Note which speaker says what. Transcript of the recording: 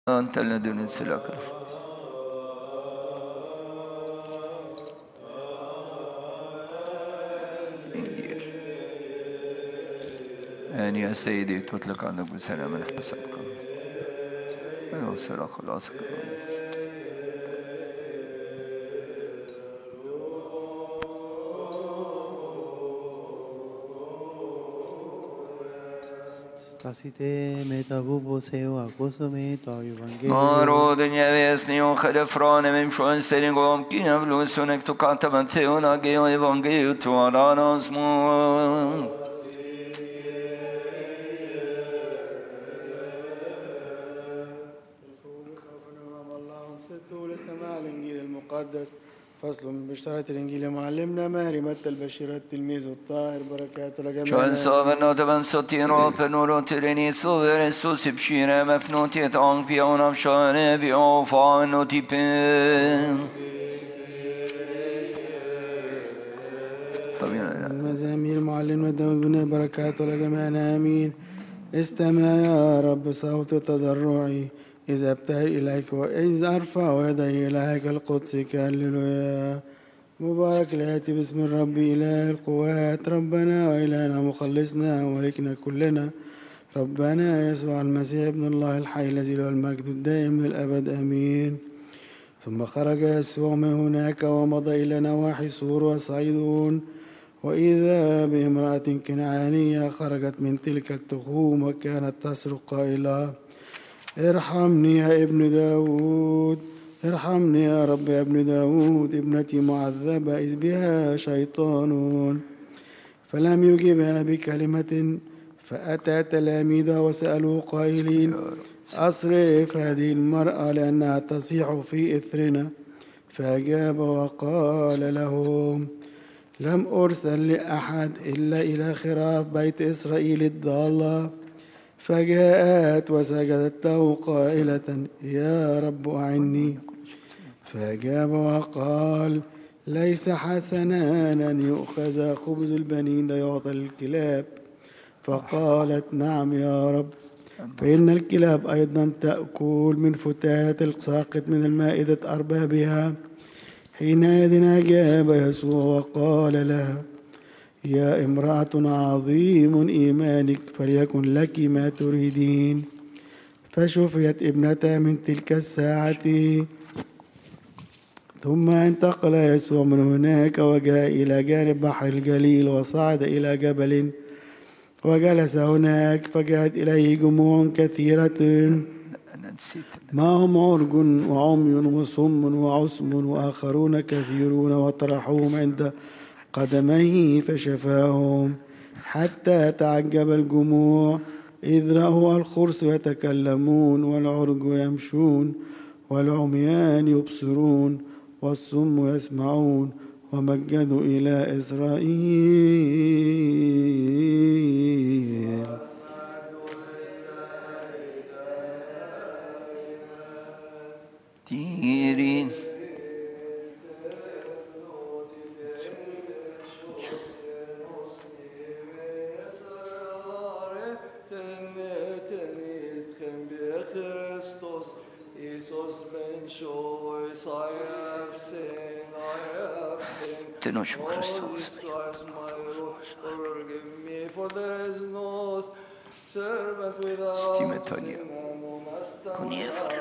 Speaker 1: أنت الذي نسلك آن يا سيدي تطلق عنك بسلام حسبك ويوصل خلاصك.
Speaker 2: Spasite metabubo seu acosome to evangelio.
Speaker 1: Maro dunya vesni o khalafrone mem shon seringom ki avlu sunek tu kataban teona ge evangelio tu aranos mu.
Speaker 3: لسماع الإنجيل المقدس. فصل باشتراط الإنجيل معلمنا ماهر متى البشير التلميذ الطاهر بركاته لجميع.
Speaker 1: شون صابنا تبن ستيرو بنورو تريني صور سوس بشيرة مفنوتيت أنك بيونام شانه بيوفا نوتي بين.
Speaker 3: مزامير معلمنا داود بن بركاته لجميعنا آمين. استمع يا رب صوت تضرعي إذا ابتهل إليك وإذ أرفع يدي إليك القدس كهللويا. مبارك الآتي باسم الرب إله القوات ربنا وإلهنا مخلصنا وملكنا كلنا ربنا يسوع المسيح ابن الله الحي الذي له المجد الدائم للأبد آمين. ثم خرج يسوع من هناك ومضى إلى نواحي سور وصيدون وإذا بامرأة كنعانية خرجت من تلك التخوم وكانت تصرخ قائلة ارحمني يا ابن داود، ارحمني يا رب يا ابن داود، ابنتي معذبة إذ بها شيطان. فلم يجبها بكلمة. فأتى تلاميذه وسألوه قائلين أصرف هذه المرأة لأنها تصيح في إثرنا. فأجاب وقال لهم لم أرسل لأحد إلا إلى خراف بيت إسرائيل الضالة. فجاءت وسجدت له قائلة يا رب أعني. فأجاب وقال ليس حسنا أن يؤخذ خبز البنين ليعطى للكلاب. فقالت نعم يا رب، فإن الكلاب أيضا تأكل من فتات الساقط من المائدة أربابها. حينئذ أجاب يسوع وقال لها يا امرأة عظيم إيمانك فليكن لك ما تريدين. فشفيت ابنتها من تلك الساعة. ثم انتقل يسوع من هناك وجاء إلى جانب بحر الجليل وصعد إلى جبل وجلس هناك. فجاءت إليه جموع كثيرة معهم عرج وعمي وصم وعصم وآخرون كثيرون وطرحوهم عند قدميه فشفاهم. حتى تعجب الجموع إذ رأوا الخرس يتكلمون والعرج يمشون والعميان يبصرون والصم يسمعون ومجدوا إلى إسرائيل.
Speaker 1: تيرين تنوش بخريستوس ستيمتانيا كونيفر